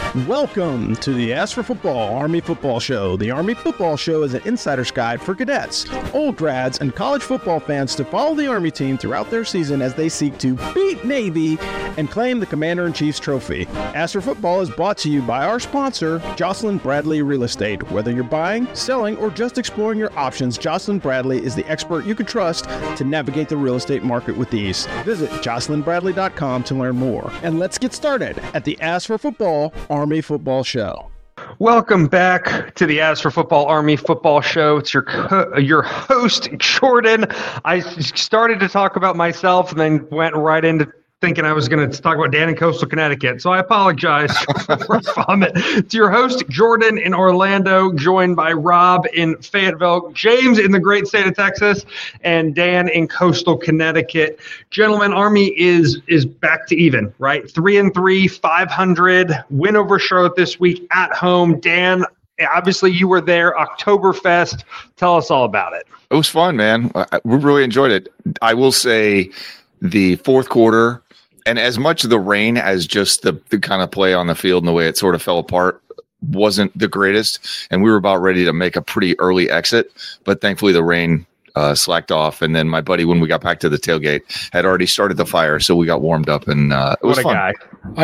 Welcome to the Ask for Football Army Football Show. The Army Football Show is an insider's guide for cadets, old grads, and college football fans to follow the Army team throughout their season as they seek to beat Navy and claim the Commander-in-Chief's trophy. Ask for Football is brought to you by our sponsor, Jocelyn Bradley Real Estate. Whether you're buying, selling, or just exploring your options, Jocelyn Bradley is the expert you can trust to navigate the real estate market with ease. Visit jocelynbradley.com to learn more. And let's get started at the Ask for Football Army Football Show. Welcome back to the Ask for Football Army Football Show. It's your host, Jordan. I started to talk about myself and then went right into thinking I was going to talk about Dan in Coastal Connecticut. So I apologize for vomit. It's your host, Jordan in Orlando, joined by Rob in Fayetteville, James in the great state of Texas, and Dan in Coastal Connecticut. Gentlemen, Army is back to even, right? 3-3, 500, win over Charlotte this week at home. Dan, obviously you were there, Oktoberfest. Tell us all about it. It was fun, man. We really enjoyed it. I will say the fourth quarter, and as much of the rain as just the kind of play on the field and the way it sort of fell apart wasn't the greatest. And we were about ready to make a pretty early exit, but thankfully the rain slacked off. And then my buddy, when we got back to the tailgate, had already started the fire, so we got warmed up, and it was fun. Guy.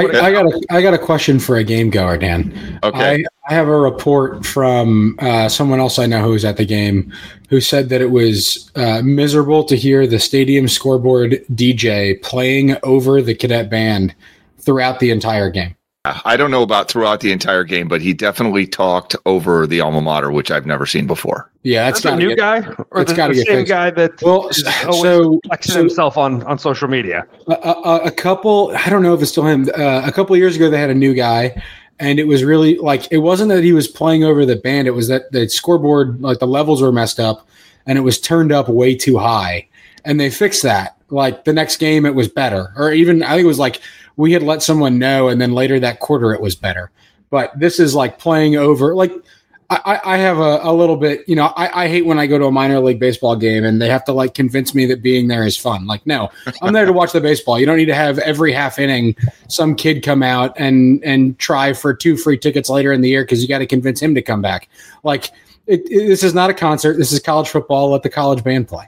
I got a question for a game goer, Dan. Okay. I have a report from someone else I know who was at the game who said that it was miserable to hear the stadium scoreboard DJ playing over the cadet band throughout the entire game. I don't know about throughout the entire game, but he definitely talked over the alma mater, which I've never seen before. Yeah, that's a new guy, or the same fixed. guy that is always flexing himself on social media. A couple, I don't know if it's still him. A couple of years ago, they had a new guy, and it was really like, it wasn't that he was playing over the band; it was that the scoreboard, like the levels were messed up, and it was turned up way too high, and they fixed that. Like the next game, it was better, or even I think it was like we had let someone know, and then later that quarter it was better. But this is like playing over. Like I have a little bit, you know, I hate when I go to a minor league baseball game and they have to like convince me that being there is fun. Like, no, I'm there to watch the baseball. You don't need to have every half inning some kid come out and try for 2 free tickets later in the year because you got to convince him to come back. Like this is not a concert. This is college football. Let the college band play.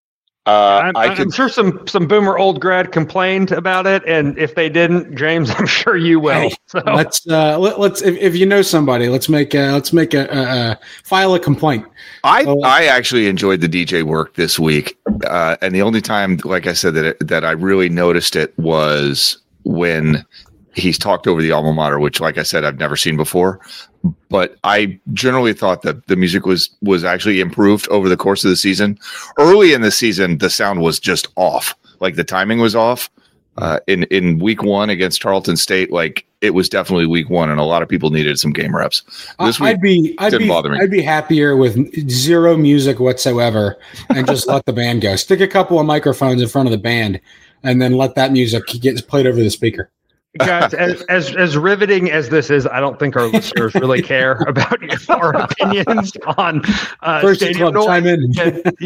I'm sure some boomer old grad complained about it, and if they didn't, James, I'm sure you will. Hey, so. Let's if you know somebody, let's make a file a complaint. I actually enjoyed the DJ work this week, and the only time, like I said, that I really noticed it was when he's talked over the alma mater, which, like I said, I've never seen before. But I generally thought that the music was actually improved over the course of the season. Early in the season, the sound was just off. Like the timing was off. In week 1 against Tarleton State, like it was definitely week 1, and a lot of people needed some game reps. This week didn't bother me. I'd be happier with zero music whatsoever and just let the band go. Stick a couple of microphones in front of the band, and then let that music get played over the speaker. Guys, as riveting as this is, I don't think our listeners really care about our opinions on stadium noise. Chime in.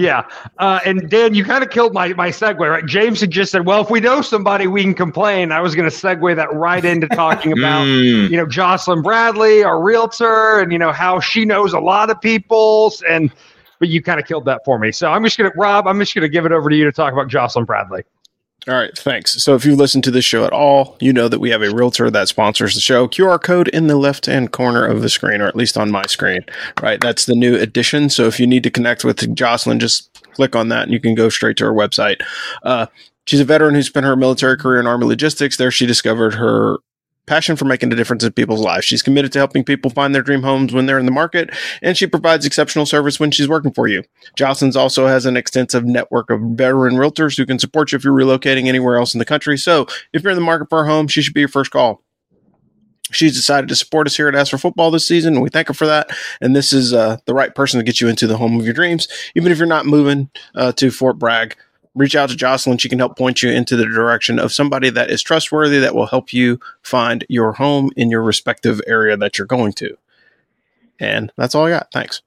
And Dan, you kind of killed my segue, right? James had just said, well, if we know somebody, we can complain. I was going to segue that right into talking about, Jocelyn Bradley, our realtor, and, how she knows a lot of people. But you kind of killed that for me. So I'm just going to give it over to you to talk about Jocelyn Bradley. All right, thanks. So if you listen to this show at all, you know that we have a realtor that sponsors the show. QR code in the left-hand corner of the screen, or at least on my screen, right? That's the new addition. So if you need to connect with Jocelyn, just click on that and you can go straight to her website. She's a veteran who spent her military career in Army logistics. There she discovered her passion for making a difference in people's lives. She's committed to helping people find their dream homes when they're in the market, and she provides exceptional service when she's working for you. Jocelyn's also has an extensive network of veteran realtors who can support you if you're relocating anywhere else in the country. So if you're in the market for a home, she should be your first call. She's decided to support us here at Ask for Football this season, and we thank her for that. And this is the right person to get you into the home of your dreams, even if you're not moving to Fort Bragg. Reach out to Jocelyn. She can help point you into the direction of somebody that is trustworthy that will help you find your home in your respective area that you're going to. And that's all I got. Thanks.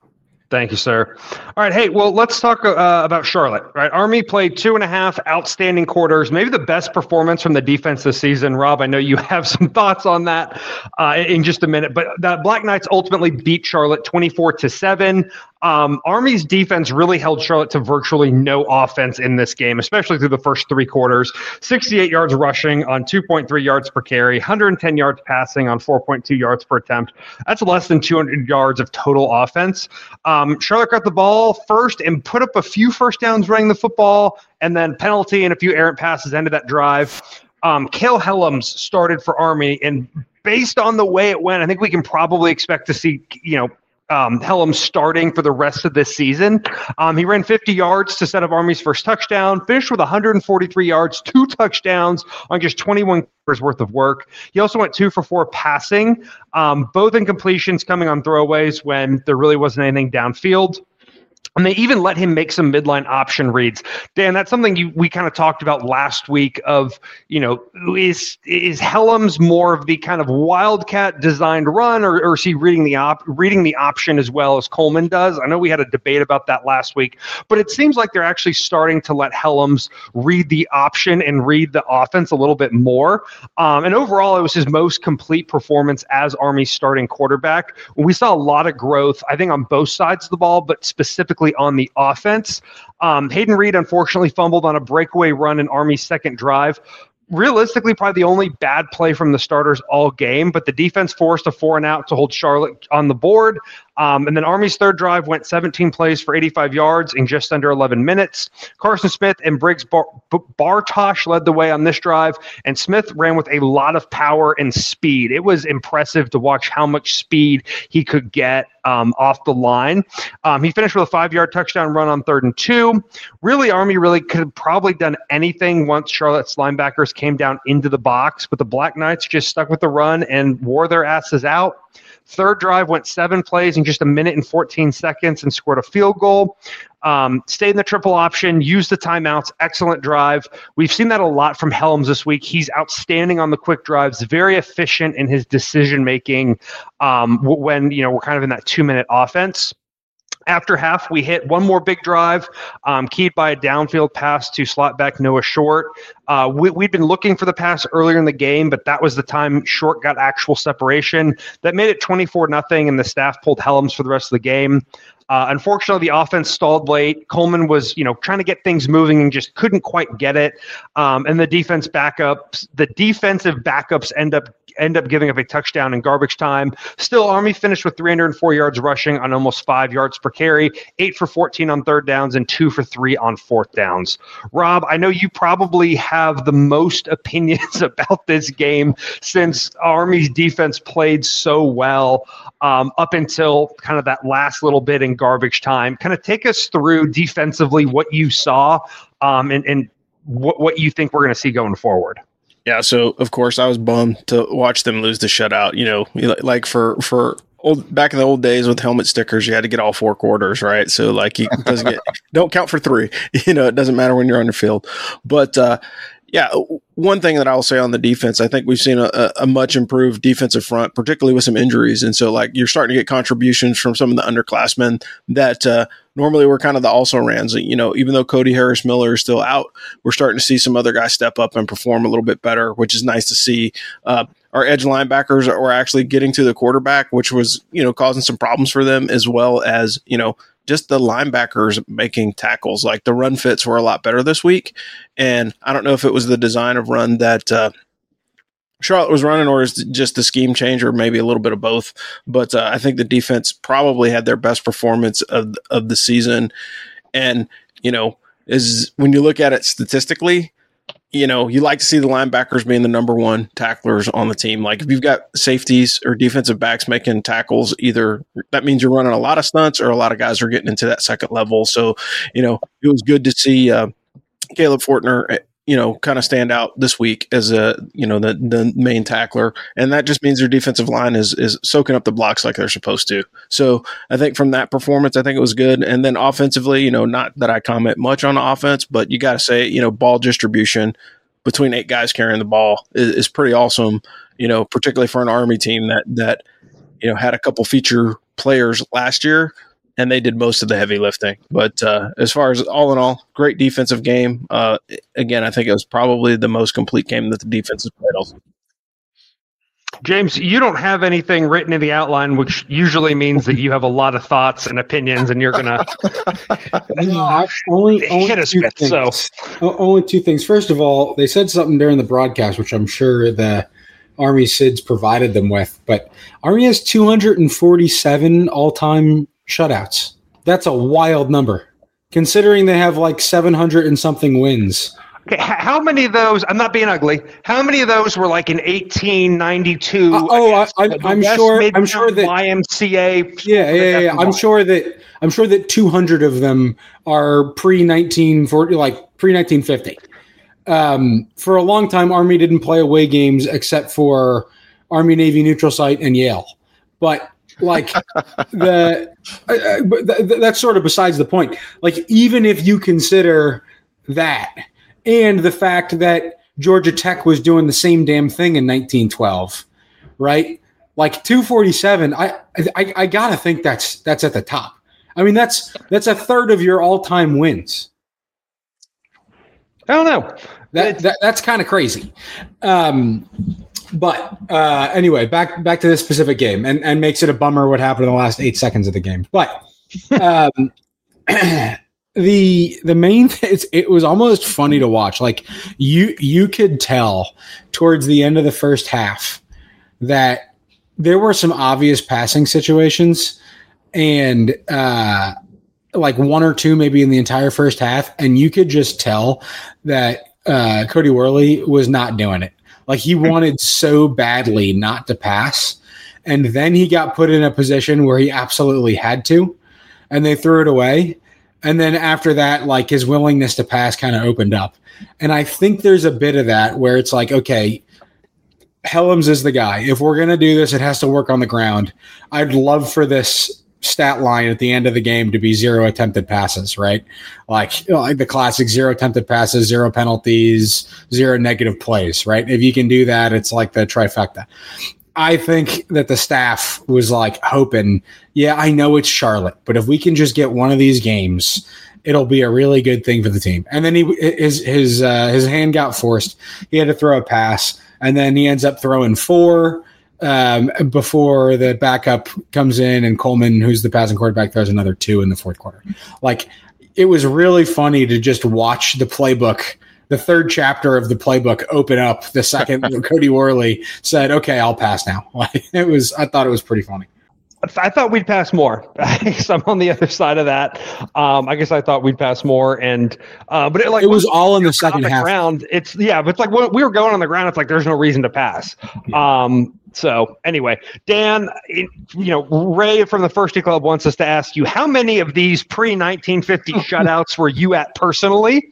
Thank you, sir. All right. Hey, well, let's talk about Charlotte. Right, Army played 2.5 outstanding quarters, maybe the best performance from the defense this season. Rob, I know you have some thoughts on that in just a minute, but the Black Knights ultimately beat Charlotte 24-7. Army's defense really held Charlotte to virtually no offense in this game, especially through the first 3 quarters. 68 yards rushing on 2.3 yards per carry, 110 yards passing on 4.2 yards per attempt. That's less than 200 yards of total offense. Charlotte got the ball first and put up a few first downs running the football, and then penalty and a few errant passes ended that drive. Cale Helms started for Army, and based on the way it went, I think we can probably expect to see, Helms starting for the rest of this season. He ran 50 yards to set up Army's first touchdown, finished with 143 yards, 2 touchdowns on just 21 quarters worth of work. He also went 2 for 4 passing, both incompletions coming on throwaways when there really wasn't anything downfield. And they even let him make some midline option reads. Dan, that's something we kind of talked about last week of, is Helms more of the kind of wildcat designed run, or is he reading the option as well as Coleman does? I know we had a debate about that last week, but it seems like they're actually starting to let Helms read the option and read the offense a little bit more. And overall, it was his most complete performance as Army's starting quarterback. We saw a lot of growth, I think, on both sides of the ball, but specifically on the offense. Hayden Reed unfortunately fumbled on a breakaway run in Army's second drive. Realistically, probably the only bad play from the starters all game, but the defense forced a 4-and-out to hold Charlotte on the board. And then Army's third drive went 17 plays for 85 yards in just under 11 minutes. Carson Smith and Briggs Bartosh led the way on this drive, and Smith ran with a lot of power and speed. It was impressive to watch how much speed he could get off the line. He finished with a 5-yard touchdown run on 3rd and 2. Really, Army really could have probably done anything once Charlotte's linebackers came down into the box, but the Black Knights just stuck with the run and wore their asses out. Third drive went 7 plays in just 1 minute and 14 seconds and scored a field goal. Stayed in the triple option, used the timeouts, excellent drive. We've seen that a lot from Helms this week. He's outstanding on the quick drives, very efficient in his decision-making when we're kind of in that 2-minute offense. After half, we hit one more big drive, keyed by a downfield pass to slot back Noah Short. We'd been looking for the pass earlier in the game, but that was the time Short got actual separation. That made it 24-0, and the staff pulled Helms for the rest of the game. Unfortunately, the offense stalled late. Coleman was, trying to get things moving and just couldn't quite get it. And the defensive backups end up giving up a touchdown in garbage time. Still, Army finished with 304 yards rushing on almost 5 yards per carry, 8 for 14 on 3rd downs, and 2 for 3 on 4th downs. Rob, I know you probably have the most opinions about this game since Army's defense played so well up until kind of that last little bit in garbage time. Kind of take us through defensively what you saw and what you think we're going to see going forward. Yeah, so of course I was bummed to watch them lose the shutout. Like for back in the old days with helmet stickers, you had to get all 4 quarters, right? So like it doesn't don't count for 3. It doesn't matter when you're on the field. But one thing that I'll say on the defense, I think we've seen a much improved defensive front, particularly with some injuries. And so like you're starting to get contributions from some of the underclassmen that normally were kind of the also-rans. Even though Cody Harris-Miller is still out, we're starting to see some other guys step up and perform a little bit better, which is nice to see. Our edge linebackers are actually getting to the quarterback, which was, causing some problems for them, as well as, just the linebackers making tackles. Like the run fits were a lot better this week. And I don't know if it was the design of run that Charlotte was running, or is just the scheme change, or maybe a little bit of both. But I think the defense probably had their best performance of the season. And, is when you look at it statistically, you like to see the linebackers being the number 1 tacklers on the team. Like if you've got safeties or defensive backs making tackles, either that means you're running a lot of stunts or a lot of guys are getting into that second level. So, it was good to see Caleb Fortner, kind of stand out this week as the main tackler. And that just means their defensive line is soaking up the blocks like they're supposed to. So I think from that performance, I think it was good. And then offensively, not that I comment much on the offense, but you got to say, ball distribution between 8 guys carrying the ball is pretty awesome, particularly for an Army team that had a couple feature players last year. and they did most of the heavy lifting. But as far as all in all, great defensive game. Again, I think it was probably the most complete game that the defense has played all season. James, you don't have anything written in the outline, which usually means that you have a lot of thoughts and opinions, and you're gonna only hit us with. So, only two things. First of all, they said something during the broadcast, which I'm sure the Army SIDS provided them with, but Army has 247 all-time shutouts. That's a wild number, considering they have like 700 and something wins. okay, how many of those? I'm not being ugly. How many of those were like in 1892? I'm sure that YMCA. Yeah. I'm sure that 200 of them are pre-1940, like pre-1950. For a long time, Army didn't play away games except for Army Navy neutral site and Yale, but like that's sort of besides the point. Like, even if you consider that, and the fact that Georgia Tech was doing the same damn thing in 1912, right? Like 247, I gotta think that's at the top. I mean, that's a third of your all-time wins. I don't know. That's kind of crazy. But anyway, back to this specific game, and makes it a bummer what happened in the last 8 seconds of the game. But the main thing, it was almost funny to watch. Like you could tell towards the end of the first half that there were some obvious passing situations, and like one or two maybe in the entire first half, and you could just tell that Cody Worley was not doing it. Like, he wanted so badly not to pass, and then he got put in a position where he absolutely had to, and they threw it away. And then after that, like, his willingness to pass kind of opened up. And I think there's a bit of that where it's like, okay, Helms is the guy. If we're going to do this, it has to work on the ground. I'd love for this stat line at the end of the game to be 0 attempted passes, right? Like the classic 0 attempted passes, 0 penalties, 0 negative plays, right? If you can do that, it's like the trifecta. I think that the staff was like hoping, yeah, I know it's Charlotte, but if we can just get one of these games, it'll be a really good thing for the team. And then his hand got forced. He had to throw a pass, and then he ends up throwing 4 before the backup comes in, and Coleman, who's the passing quarterback, throws another 2 in the fourth quarter. Like, it was really funny to just watch the playbook, the third chapter of the playbook, open up the second Cody Worley said, okay, I'll pass now. Like, I thought it was pretty funny. I thought we'd pass more. I guess I'm on the other side of that. I guess I thought we'd pass more, but it was all in the second half. Ground, but it's like when we were going on the ground, it's like there's no reason to pass. Yeah. So anyway, Dan, Ray from the First Tee Club wants us to ask you, how many of these pre-1950 shutouts were you at personally?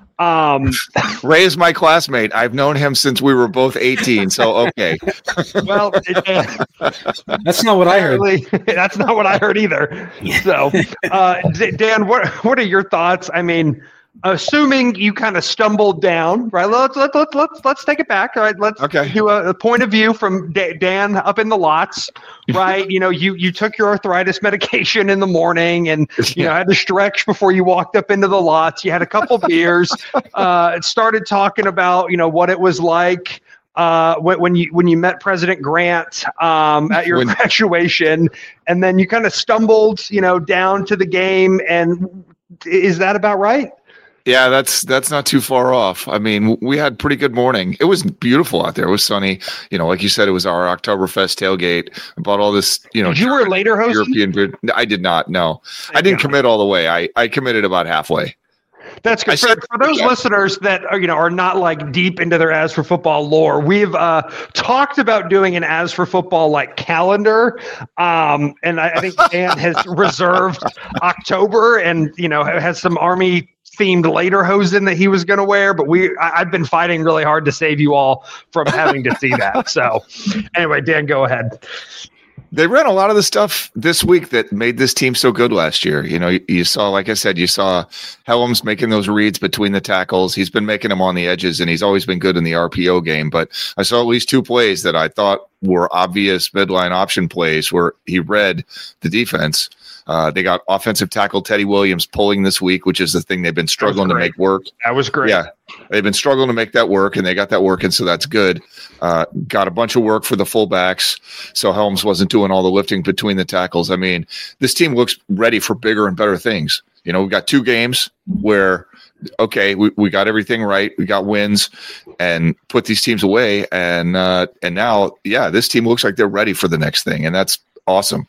Ray is my classmate. I've known him since we were both 18. So, okay. Well, that's not what I heard. That's not what I heard either. So, Dan, what are your thoughts? I mean, assuming you kind of stumbled down, right? Let's take it back. All right, let's do a point of view from Dan up in the lots, right? You took your arthritis medication in the morning, and had to stretch before you walked up into the lots. You had a couple beers, started talking about what it was like when you met President Grant at your graduation, and then you kind of stumbled down to the game. And is that about right? Yeah, that's not too far off. I mean, we had pretty good morning. It was beautiful out there. It was sunny. Like you said, it was our Oktoberfest tailgate. I bought all this, Did you were later hosting? European beer. I did not. No, I didn't commit all the way. I committed about halfway. That's good. For those listeners that are not like deep into their As for Football lore, we've talked about doing an As for Football like calendar, and I think Dan has reserved October, and has some Army themed lederhosen that he was going to wear, but I've been fighting really hard to save you all from having to see that. So anyway, Dan, go ahead. They ran a lot of the stuff this week that made this team so good last year. You saw, like I said, you saw Helms making those reads between the tackles. He's been making them on the edges, and he's always been good in the RPO game. But I saw at least 2 plays that I thought were obvious midline option plays where he read the defense. They got offensive tackle Teddy Williams pulling this week, which is the thing they've been struggling to make work. That was great. Yeah, they've been struggling to make that work, and they got that working, so that's good. Got a bunch of work for the fullbacks, so Helms wasn't doing all the lifting between the tackles. I mean, this team looks ready for bigger and better things. You know, we've got 2 games where, okay, we got everything right. We got wins and put these teams away. And now, this team looks like they're ready for the next thing. And that's awesome.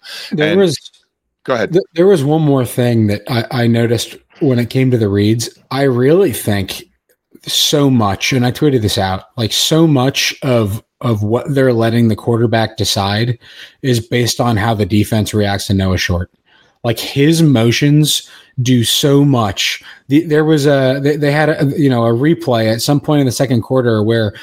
Go ahead. There was one more thing that I noticed when it came to the reads. I really think so much, and I tweeted this out, like so much of what they're letting the quarterback decide is based on how the defense reacts to Noah Short. Like his motions do so much. There was they had a replay at some point in the second quarter where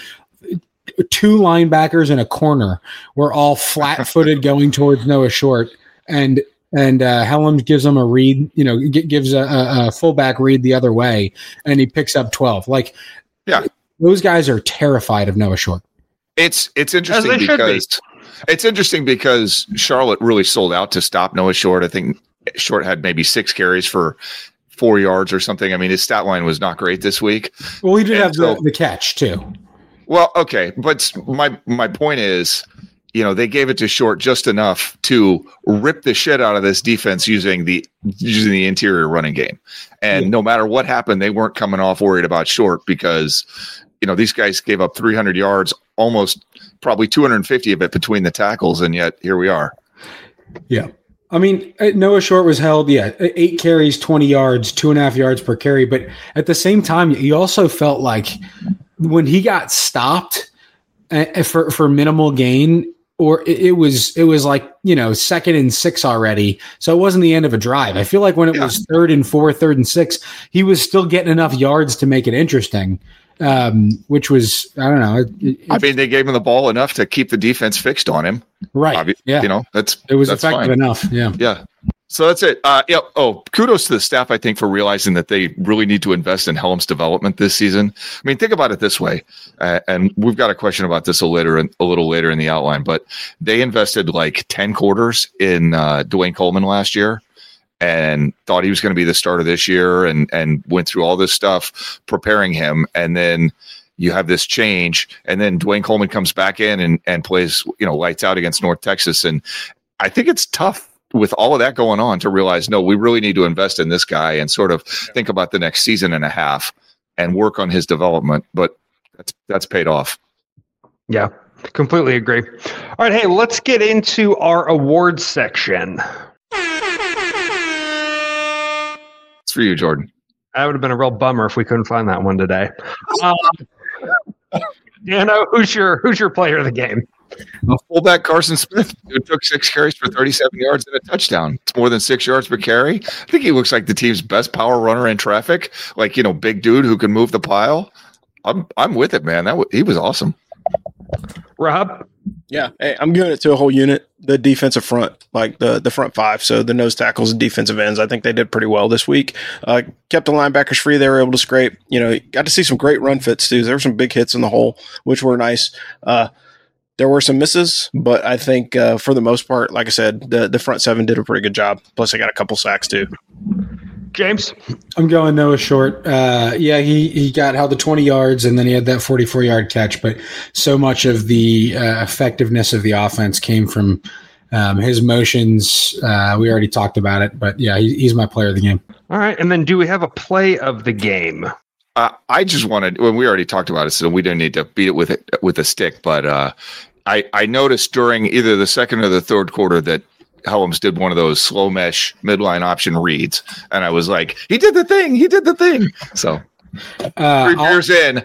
2 linebackers in a corner were all flat-footed going towards Noah Short, and Helms gives them a read, gives a fullback read the other way, and he picks up 12. Like, those guys are terrified of Noah Short. It's interesting because Charlotte really sold out to stop Noah Short. I think Short had maybe 6 carries for 4 yards or something. I mean, his stat line was not great this week. Well, he did have the catch too. Well, okay, but my point is, they gave it to Short just enough to rip the shit out of this defense using the interior running game. And no matter what happened, they weren't coming off worried about Short because, these guys gave up 300 yards, almost probably 250 of it between the tackles, and yet here we are. Yeah. I mean, Noah Short was held, 8 carries, 20 yards, 2.5 yards per carry. But at the same time, you also felt like when he got stopped for minimal gain, or it was like, 2nd and 6 already. So it wasn't the end of a drive. I feel like when it was 3rd and 4, 3rd and 6, he was still getting enough yards to make it interesting. Which was, I don't know. I mean, they gave him the ball enough to keep the defense fixed on him. Right. Yeah. It was effective fine. enough. Yeah. Yeah. So that's it. Kudos to the staff, I think, for realizing that they really need to invest in Helms' development this season. I mean, think about it this way, and we've got a question about this a little later in the outline, but they invested like 10 quarters in Dwayne Coleman last year and thought he was going to be the starter this year and went through all this stuff preparing him. And then you have this change, and then Dwayne Coleman comes back in and plays, lights out against North Texas. And I think it's tough with all of that going on to realize, no, we really need to invest in this guy and sort of think about the next season and a half and work on his development. But that's paid off. Yeah, completely agree. All right. Hey, let's get into our awards section. It's for you, Jordan. That would have been a real bummer if we couldn't find that one today. Who's your player of the game? Fullback Carson Smith, who took 6 carries for 37 yards and a touchdown. It's more than 6 yards per carry. I think he looks like the team's best power runner in traffic. Like, big dude who can move the pile. I'm with it, man. He was awesome. Rob? Yeah, hey, I'm giving it to a whole unit. The defensive front, like the front 5, so the nose tackles and defensive ends, I think they did pretty well this week. Kept the linebackers free. They were able to scrape. Got to see some great run fits, too. There were some big hits in the hole, which were nice. There were some misses, but I think for the most part, like I said, the front 7 did a pretty good job. Plus, I got a couple sacks, too. James? I'm going Noah Short. He got held to 20 yards, and then he had that 44-yard catch. But so much of the effectiveness of the offense came from his motions. We already talked about it, but he's my player of the game. All right, and then do we have a play of the game? I just wanted, we already talked about it, so we didn't need to beat it with a stick. But I noticed during either the second or the third quarter that Helms did one of those slow mesh midline option reads, and I was like, he did the thing. So 3 years in.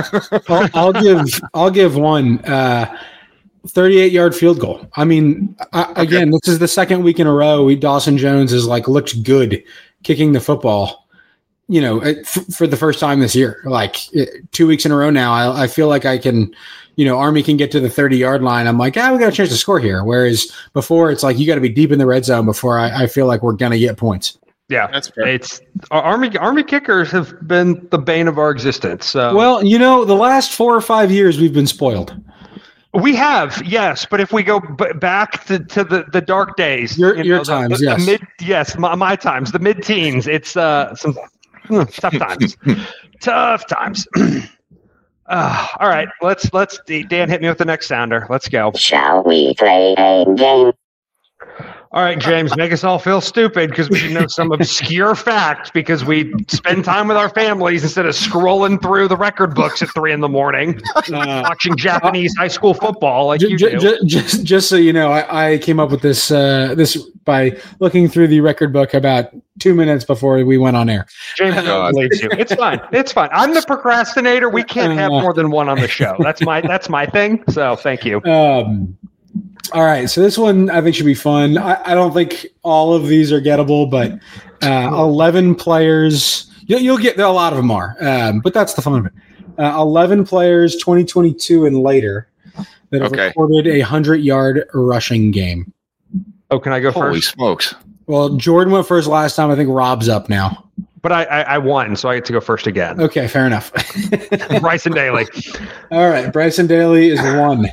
I'll give one 38-yard field goal. I mean, again, this is the second week in a row Dawson Jones has looked good kicking the football, for the first time this year. 2 weeks in a row now, I feel like I can, Army can get to the 30-yard line. I'm like, we got a chance to score here. Whereas before, it's like you got to be deep in the red zone before I feel like we're going to get points. Yeah, that's fair. It's Army kickers have been the bane of our existence. So. Well, the last 4 or 5 years we've been spoiled. We have, yes, but if we go back to the dark days, your times, yes, my times, the mid-teens, it's some tough times, tough times. All right, let's Dan, hit me with the next sounder. Let's go. Shall we play a game? All right, James, make us all feel stupid because we know some obscure fact because we spend time with our families instead of scrolling through the record books at 3 a.m. watching Japanese high school football like you do. Just so you know, I came up with this by looking through the record book about 2 minutes before we went on air. James believes you. It's fine. It's fine. I'm the procrastinator. We can't have more than one on the show. That's my thing. So thank you. All right, so this one I think should be fun. I don't think all of these are gettable, but 11 players. You'll get a lot of them are, but that's the fun of it. 11 players, 2022 and later, that have recorded a 100-yard rushing game. Oh, can I go first? Holy smokes! Well, Jordan went first last time. I think Rob's up now. But I won, so I get to go first again. Okay, fair enough. Bryson Daly. All right, Bryson Daly is 1.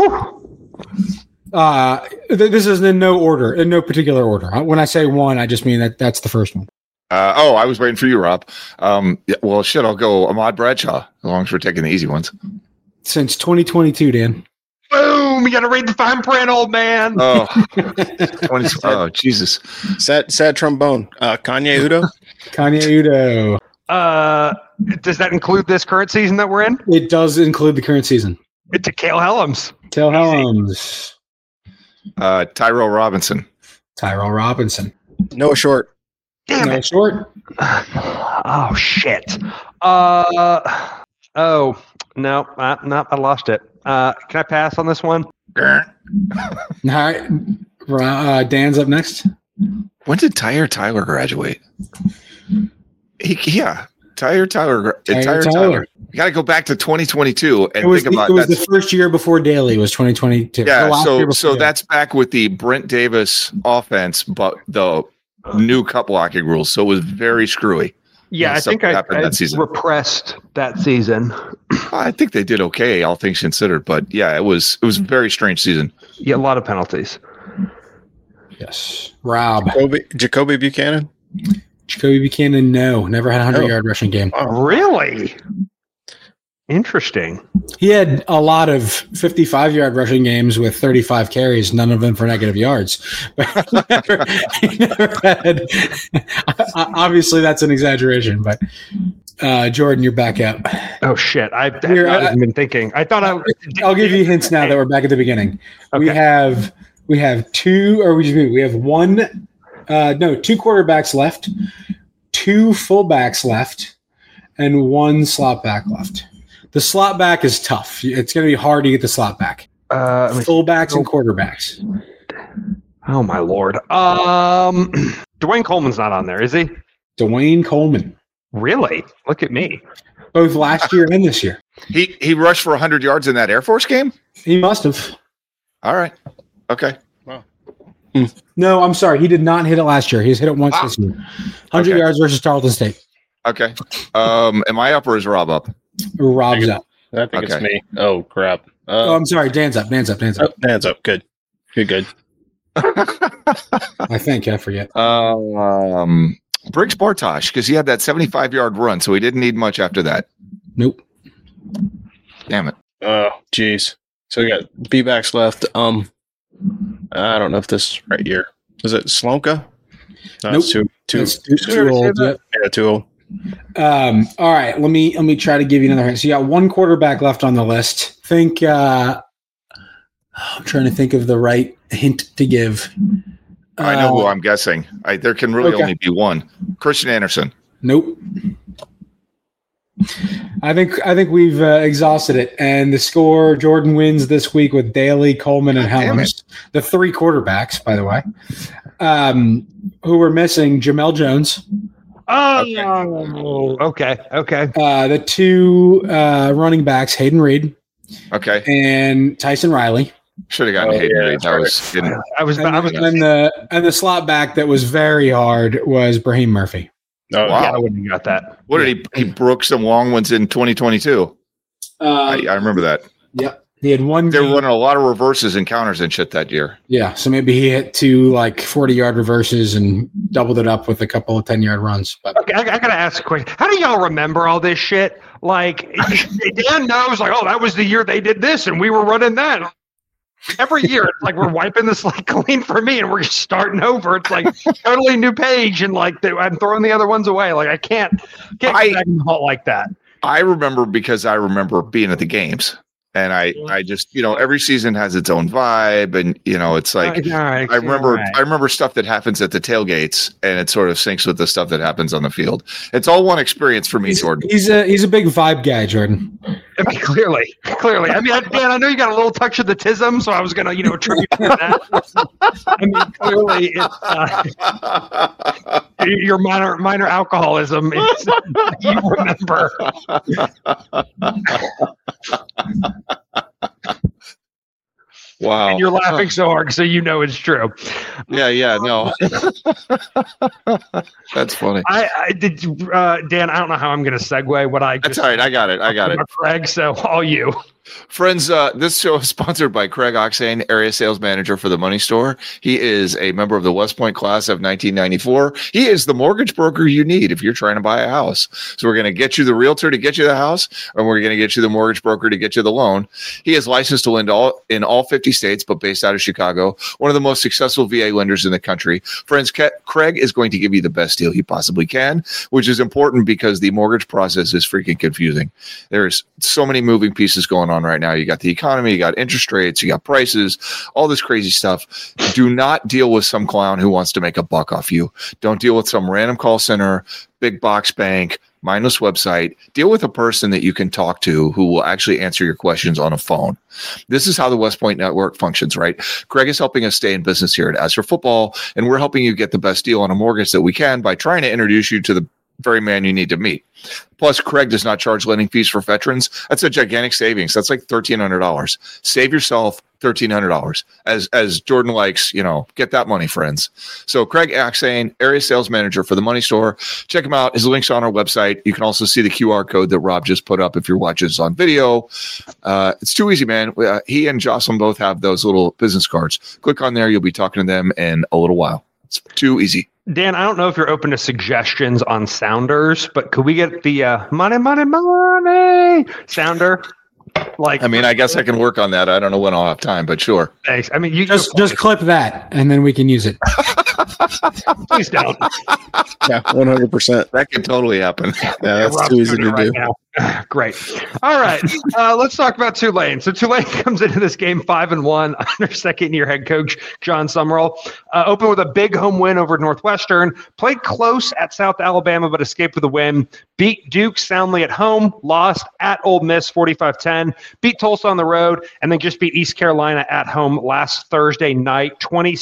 This is in no order, in no particular order. When I say 1, I just mean that's the first one. I was waiting for you, Rob. Well, shit, I'll go Ahmad Bradshaw, as long as we're taking the easy ones. Since 2022, Dan. Boom! You got to read the fine print, old man. Oh, Jesus. Sad trombone. Kanye Udo? Kanye Udo. Does that include this current season that we're in? It does include the current season. It's a Cale Helms. Cale Helms. Tyrell Robinson. Noah Short. Damn Noah it. Short. Oh, shit. I lost it. Can I pass on this one? All right. Dan's up next. When did Tyler graduate? Tyler. You got to go back to 2022 and think about it. It was the first year before Daly was 2022. Yeah, so that's back with the Brent Davis offense, but the new cut blocking rules. So it was very screwy. Yeah, I think I repressed that season. I think they did okay, all things considered. But yeah, it was a very strange season. Yeah, a lot of penalties. Yes. Rob. Jacoby Buchanan? Jacoby Buchanan, no. Never had a 100-yard rushing game. Oh, really? Interesting. He had a lot of 55-yard rushing games with 35 carries, none of them for negative yards. But he never had. Obviously, that's an exaggeration, but Jordan, you're back up. Oh, shit. I've been thinking. I'll give you hints now that we're back at the beginning. Okay. We have two quarterbacks left, 2 fullbacks left, and 1 slot back left. The slot back is tough. It's going to be hard to get the slot back. Fullbacks and quarterbacks. Oh, my Lord. Dwayne Coleman's not on there, is he? Dwayne Coleman. Really? Look at me. Both last year and this year. He rushed for 100 yards in that Air Force game? He must have. All right. Okay. Wow. No, I'm sorry. He did not hit it last year. He's hit it once this year. 100 yards versus Tarleton State. Okay. Am I up or is Rob up? Rob's up. I think it's me. Oh, crap. I'm sorry. Dan's up. Dan's up. Good. You're good. I think. I forget. Briggs Bartosh, because he had that 75-yard run, so he didn't need much after that. Nope. Damn it. Oh, geez. So we got B-backs left. I don't know if this is right here. Is it Slonka? No, nope. Too old. Yep. Yeah, too old. All right. Let me try to give you another hint. So you got 1 quarterback left on the list. I'm trying to think of the right hint to give. I know who I'm guessing. There can really only be one. Christian Anderson. Nope. I think we've exhausted it, and the score: Jordan wins this week with Daly, Coleman, and Helms. The 3 quarterbacks, by the way, who were missing: Jamel Jones. Oh, okay. The 2 running backs: Hayden Reed. Okay. And Tyson Riley. Should have gotten Hayden Reed. And the slot back that was very hard was Brahim Murphy. Oh, wow. Yeah, I wouldn't have got that. What did he broke some long ones in 2022. I remember that. Yep. He had one. They were running a lot of reverses and counters and shit that year. Yeah, so maybe he hit 2 like 40-yard reverses and doubled it up with a couple of 10-yard runs. But Okay, I gotta ask a question. How do y'all remember all this shit? Like, Dan knows, like, oh, that was the year they did this, and we were running that. Every year, it's like we're wiping the slate clean for me, and we're just starting over. It's like totally new page, and like I'm throwing the other ones away. Like I can't get back in the vault like that. I remember because I remember being at the games. And I just, every season has its own vibe, and it's like I remember stuff that happens at the tailgates, and it sort of syncs with the stuff that happens on the field. It's all one experience for me, Jordan. He's a big vibe guy, Jordan. I mean, clearly. I mean, Dan, I know you got a little touch of the tism, so I was gonna, attribute to that. I mean, clearly, it's your minor alcoholism. It's, you remember. Wow. And you're laughing so hard, so it's true. Yeah, no. That's funny. I did, Dan, I don't know how I'm going to segue what I just... That's all right. I got it. Craig, so all you. Friends, this show is sponsored by Craig Oxane, area sales manager for the Money Store. He is a member of the West Point class of 1994. He is the mortgage broker you need if you're trying to buy a house. So we're going to get you the realtor to get you the house, and we're going to get you the mortgage broker to get you the loan. He is licensed to lend in all 50 states, but based out of Chicago, one of the most successful VA lenders in the country. Friends, Craig is going to give you the best deal he possibly can, which is important because the mortgage process is freaking confusing. There's so many moving pieces going on right now. You got the economy, you got interest rates, you got prices, all this crazy stuff. Do not deal with some clown who wants to make a buck off you. Don't deal with some random call center, big box bank, mindless website. Deal with a person that you can talk to who will actually answer your questions on a phone. This is how the West Point Network functions, right? Craig is helping us stay in business here at As for Football, and we're helping you get the best deal on a mortgage that we can by trying to introduce you to the very man you need to meet. Plus, Craig does not charge lending fees for veterans. That's a gigantic savings. That's like $1,300. Save yourself $1,300. As Jordan likes, get that money, friends. So Craig Oxane, area sales manager for the Money Store. Check him out. His link's on our website. You can also see the QR code that Rob just put up if you're watching this on video. It's too easy, man. He and Jocelyn both have those little business cards. Click on there. You'll be talking to them in a little while. It's too easy. Dan, I don't know if you're open to suggestions on sounders, but could we get the money sounder? I guess I can work on that. I don't know when I'll have time, but sure. Thanks. I mean, you just clip that, and then we can use it. Please don't. Yeah, 100%. That can totally happen. Yeah, that's too easy to do. Now. Great. All right. Let's talk about Tulane. So Tulane comes into this game 5-1 under second-year head coach John Summerall. Opened with a big home win over Northwestern. Played close at South Alabama, but escaped with a win. Beat Duke soundly at home. Lost at Ole Miss 45-10. Beat Tulsa on the road, and then just beat East Carolina at home last Thursday night,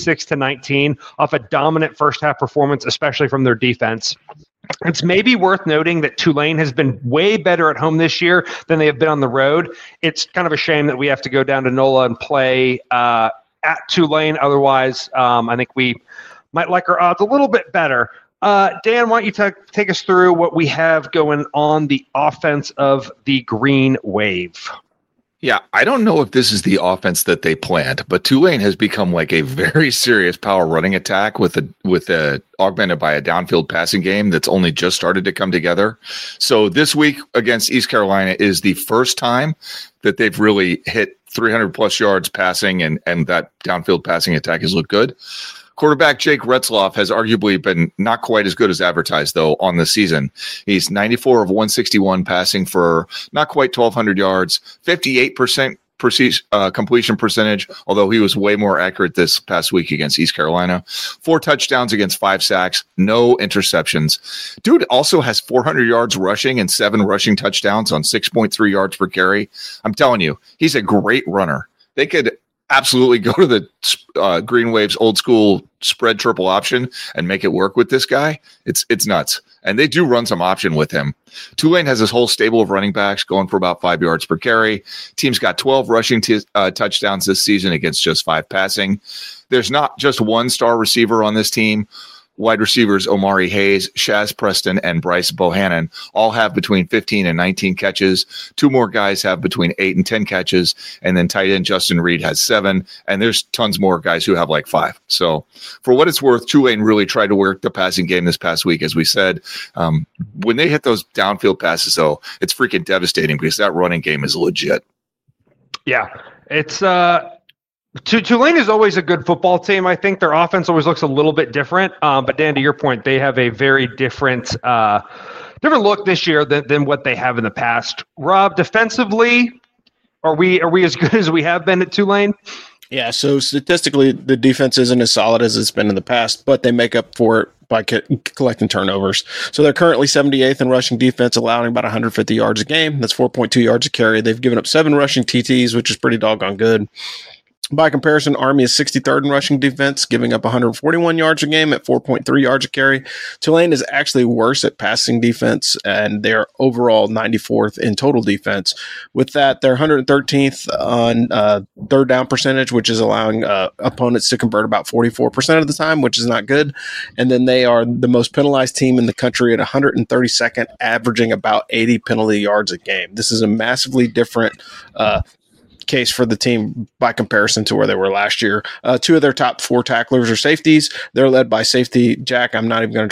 26-19, off a dominant first-half performance, especially from their defense. It's maybe worth noting that Tulane has been way better at home this year than they have been on the road. It's kind of a shame that we have to go down to NOLA and play at Tulane. Otherwise, I think we might like our odds a little bit better. Dan, why don't you take us through what we have going on the offense of the Green Wave? Yeah, I don't know if this is the offense that they planned, but Tulane has become like a very serious power running attack with a augmented by a downfield passing game that's only just started to come together. So this week against East Carolina is the first time that they've really hit 300 plus yards passing, and that downfield passing attack has looked good. Quarterback Jake Retzloff has arguably been not quite as good as advertised, though, on the season. He's 94 of 161 passing for not quite 1,200 yards, 58% completion percentage, although he was way more accurate this past week against East Carolina. 4 touchdowns against 5 sacks, no interceptions. Dude also has 400 yards rushing and 7 rushing touchdowns on 6.3 yards per carry. I'm telling you, he's a great runner. They could absolutely go to the Green Wave's old school spread triple option and make it work with this guy. It's nuts. And they do run some option with him. Tulane has this whole stable of running backs going for about 5 yards per carry. Team's got 12 rushing touchdowns this season against just 5 passing. There's not just one star receiver on this team. wide receivers Omari Hayes, Shaz Preston, and Bryce Bohannon all have between 15 and 19 catches. 2 more guys have between 8 and 10 catches, and then tight end Justin Reed has 7, and there's tons more guys who have like 5. So for what it's worth, Tulane really tried to work the passing game this past week, as we said. When they hit those downfield passes, though, it's freaking devastating because that running game is legit. Yeah, it's Tulane is always a good football team. I think their offense always looks a little bit different. But Dan, to your point, they have a very different look this year than what they have in the past. Rob, defensively, are we as good as we have been at Tulane? Yeah, so statistically, the defense isn't as solid as it's been in the past, but they make up for it by collecting turnovers. So they're currently 78th in rushing defense, allowing about 150 yards a game. That's 4.2 yards a carry. They've given up 7 rushing TTs, which is pretty doggone good. By comparison, Army is 63rd in rushing defense, giving up 141 yards a game at 4.3 yards a carry. Tulane is actually worse at passing defense, and they're overall 94th in total defense. With that, they're 113th on third down percentage, which is allowing opponents to convert about 44% of the time, which is not good. And then they are the most penalized team in the country at 132nd, averaging about 80 penalty yards a game. This is a massively different case for the team by comparison to where they were last year. 2 of their top 4 tacklers are safeties. They're led by safety Jack T. I'm not even going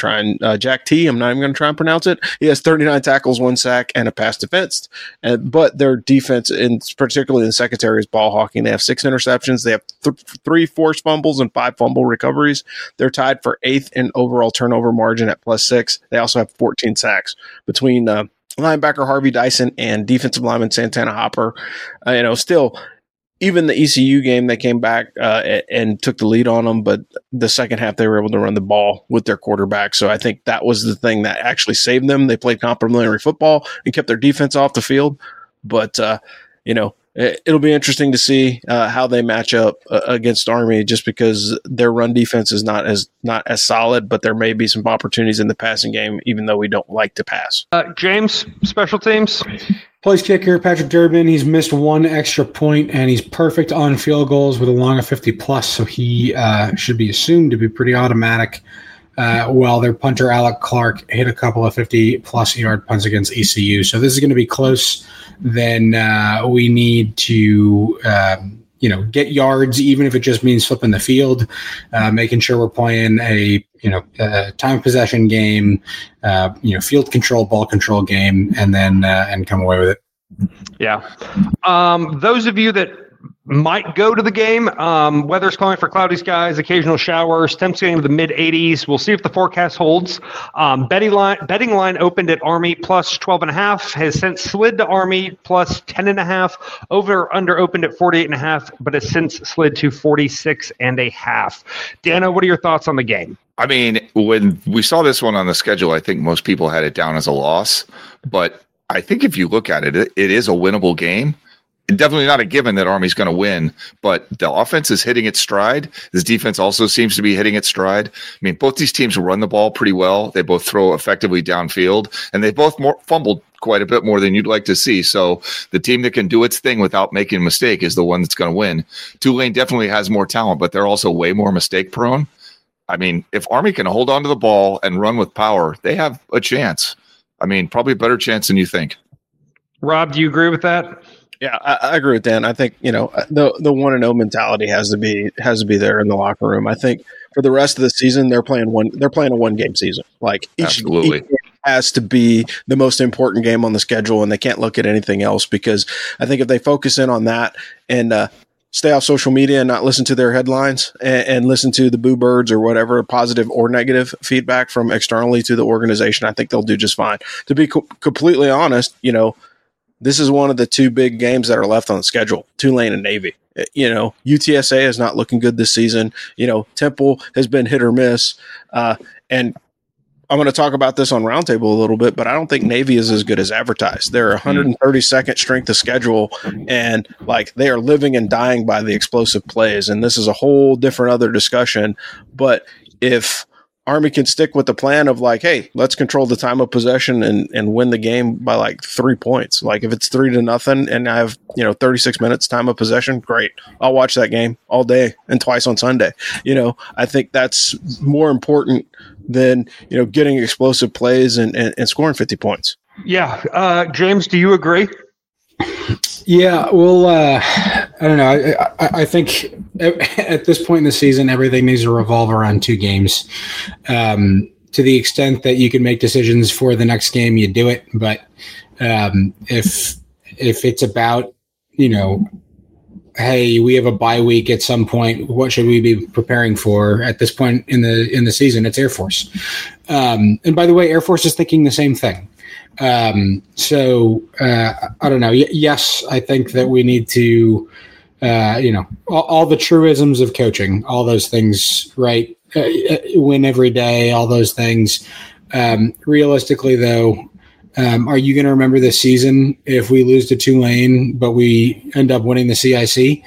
to try and pronounce it. He has 39 tackles, 1 sack, and a pass defense. But their defense, particularly in the secondary, is ball hawking. They have 6 interceptions. They have 3 forced fumbles and 5 fumble recoveries. They're tied for 8th in overall turnover margin at +6. They also have 14 sacks between linebacker Harvey Dyson and defensive lineman Santana Hopper. Still, even the ECU game, they came back and took the lead on them, but the second half they were able to run the ball with their quarterback. So I think that was the thing that actually saved them. They played complementary football and kept their defense off the field. But, it'll be interesting to see how they match up against Army, just because their run defense is not as solid, but there may be some opportunities in the passing game, even though we don't like to pass. James, special teams. Place kicker Patrick Durbin. He's missed 1 extra point, and he's perfect on field goals with a long of 50+. So he should be assumed to be pretty automatic. While their punter Alec Clark hit a couple of 50+ yard punts against ECU. So this is going to be close. Then we need to get yards, even if it just means flipping the field, making sure we're playing a time of possession game, field control, ball control game, and then and come away with it. Yeah. Those of you that might go to the game. Weather's calling for cloudy skies, occasional showers, temps getting to the mid-80s. We'll see if the forecast holds. Betting line opened at Army plus 12.5, has since slid to Army plus 10.5. Over under opened at 48.5, but has since slid to 46.5. Dana, what are your thoughts on the game? I mean, when we saw this one on the schedule, I think most people had it down as a loss. But I think if you look at it, it is a winnable game. Definitely not a given that Army's going to win, but the offense is hitting its stride. This defense also seems to be hitting its stride. I mean, both these teams run the ball pretty well. They both throw effectively downfield, and they both fumbled quite a bit more than you'd like to see. So the team that can do its thing without making a mistake is the one that's going to win. Tulane definitely has more talent, but they're also way more mistake prone. I mean, if Army can hold on to the ball and run with power, they have a chance. I mean, probably a better chance than you think. Rob, do you agree with that? Yeah, I agree with Dan. I think the 1-0 mentality has to be there in the locker room. I think for the rest of the season, they're playing a 1-game season. Like each game has to be the most important game on the schedule, and they can't look at anything else, because I think if they focus in on that and stay off social media and not listen to their headlines and listen to the boo birds or whatever positive or negative feedback from externally to the organization, I think they'll do just fine. To be completely honest, this is one of the 2 big games that are left on the schedule, Tulane and Navy. UTSA is not looking good this season. Temple has been hit or miss. And I'm going to talk about this on Roundtable a little bit, but I don't think Navy is as good as advertised. They're 132nd strength of schedule, and they are living and dying by the explosive plays. And this is a whole different other discussion. But if Army can stick with the plan of hey, let's control the time of possession and win the game by 3 points. If it's 3-0 and I have 36 minutes time of possession, great. I'll watch that game all day and twice on Sunday. I think that's more important than, getting explosive plays and scoring 50 points. Yeah. James, do you agree? Yeah, well, I don't know. I think at this point in the season, everything needs to revolve around two games. To the extent that you can make decisions for the next game, you do it. But if it's about, hey, we have a bye week at some point, what should we be preparing for at this point in the season? It's Air Force. And by the way, Air Force is thinking the same thing. So I don't know. Yes, I think that we need to, all the truisms of coaching, all those things, right? Win every day, all those things. Realistically, though, are you going to remember this season if we lose to Tulane, but we end up winning the CIC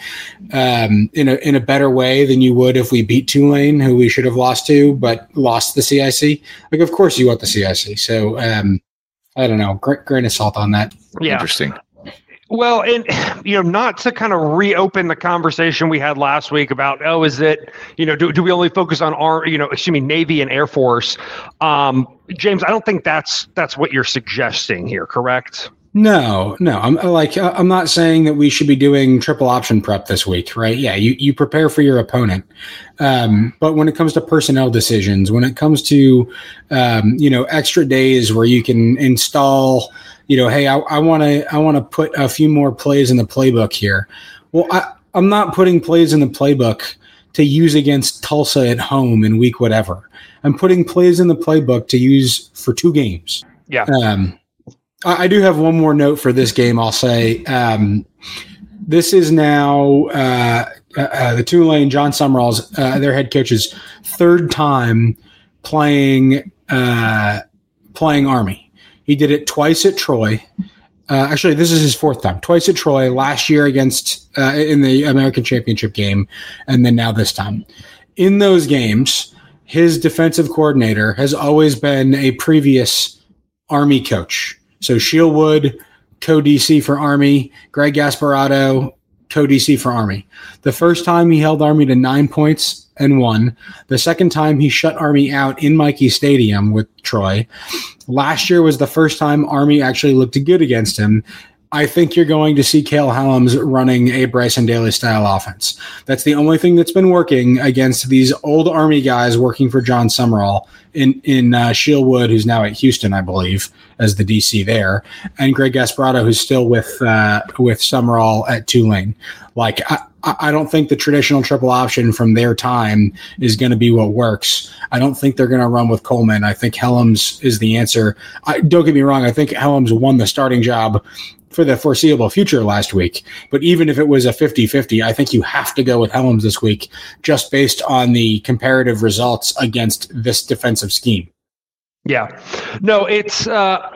in a better way than you would if we beat Tulane, who we should have lost to, but lost the CIC? Like, of course you want the CIC. So I don't know. Grain of salt on that. Yeah. Interesting. Well, and not to kind of reopen the conversation we had last week about, is it, do we only focus on Navy and Air Force? James, I don't think that's what you're suggesting here, correct? No. I'm not saying that we should be doing triple option prep this week, right? Yeah, you prepare for your opponent. But when it comes to personnel decisions, when it comes to, extra days where you can install, hey, I want to put a few more plays in the playbook here. Well, I'm not putting plays in the playbook to use against Tulsa at home in week whatever. I'm putting plays in the playbook to use for 2 games. Yeah. I do have one more note for this game. I'll say this is now the Tulane, John Summerall's, their head coach's 3rd time playing Army. He did it twice at Troy. Actually, this is his 4th time. Twice at Troy, last year against in the American Championship game, and then now this time. In those games, his defensive coordinator has always been a previous Army coach. So Shieldwood, co-DC for Army, Greg Gasparotto, co-DC for Army. The first time he held Army to 9 points and won. The second time he shut Army out in Michie Stadium with Troy. Last year was the first time Army actually looked good against him. I think you're going to see Cale Helms running a Bryson Daly style offense. That's the only thing that's been working against these old Army guys working for John Summerall in Shieldwood, who's now at Houston, I believe, as the DC there, and Greg Gasparotto, who's still with Summerall at Tulane. Like, I don't think the traditional triple option from their time is going to be what works. I don't think they're going to run with Coleman. I think Helms is the answer. Don't get me wrong. I think Helms won the starting job for the foreseeable future last week. But even if it was a 50-50, I think you have to go with Helms this week just based on the comparative results against this defensive scheme. Yeah. No, it's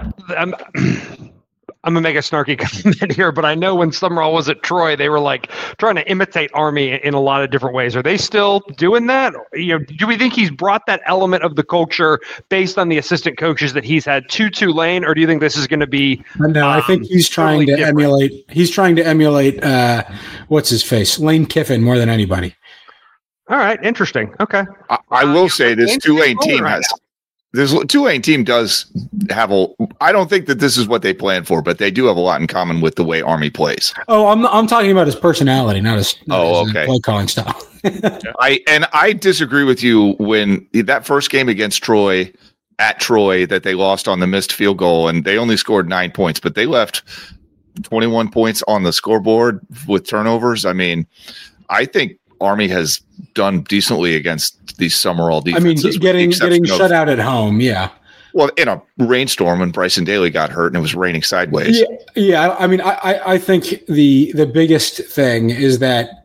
I'm going to make a snarky comment here, but I know when Summerall was at Troy, they were like trying to imitate Army in a lot of different ways. Are they still doing that? Do we think he's brought that element of the culture based on the assistant coaches that he's had to Tulane, or do you think this is going to be? No, I think he's trying to emulate. He's trying to emulate what's his face, Lane Kiffin, more than anybody. All right, interesting. Okay, I will say this Tulane team has. This Tulane team does have I don't think that this is what they plan for, but they do have a lot in common with the way Army plays. Oh, I'm talking about his personality, not his play calling style. I disagree with you when that first game against Troy at Troy that they lost on the missed field goal, and they only scored 9 points, but they left 21 points on the scoreboard with turnovers. I mean, I think Army has done decently against these Summerall defenses. I mean, getting shut out at home, yeah. Well, in a rainstorm when Bryson Daly got hurt and it was raining sideways. Yeah. I mean, I think the biggest thing is that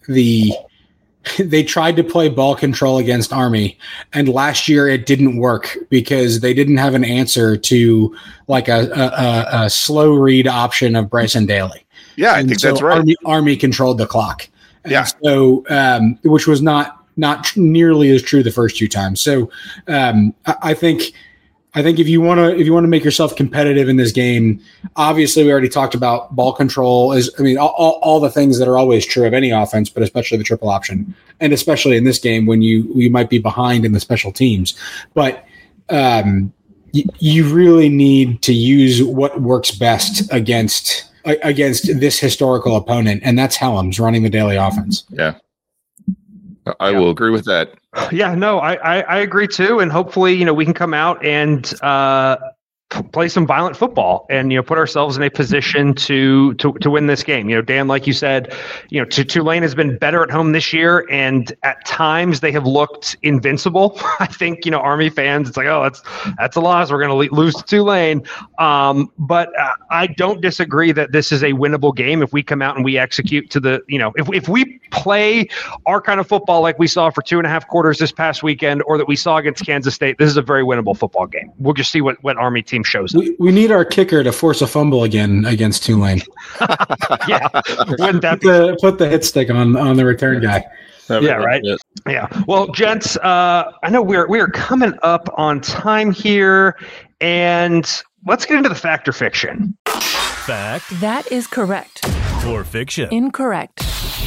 they tried to play ball control against Army, and last year it didn't work because they didn't have an answer to like a slow read option of Bryson Daly. Yeah, I think that's right. Army controlled the clock. And yeah. So, which was not nearly as true the first 2 times. So, I think I think if you want to make yourself competitive in this game, obviously we already talked about ball control. All the things that are always true of any offense, but especially the triple option, and especially in this game when you might be behind in the special teams. But you really need to use what works best against this historical opponent, and that's Helms running the daily offense. Yeah. I will agree with that. Yeah, no, I agree too. And hopefully, we can come out and play some violent football and, put ourselves in a position to win this game. Dan, like you said, Tulane has been better at home this year, and at times they have looked invincible. I think, Army fans, it's like, oh, that's a loss. We're going to lose to Tulane. But I don't disagree that this is a winnable game if we come out and we execute to the, if we play our kind of football like we saw for 2.5 quarters this past weekend, or that we saw against Kansas State. This is a very winnable football game. We'll just see what Army team shows up. We need our kicker to force a fumble again against Tulane. Yeah, wouldn't that put the hit stick on the return guy? Yeah, right. Yeah. Well, gents, I know we're coming up on time here, and let's get into the fact or fiction. Fact. That is correct. Or fiction. Incorrect.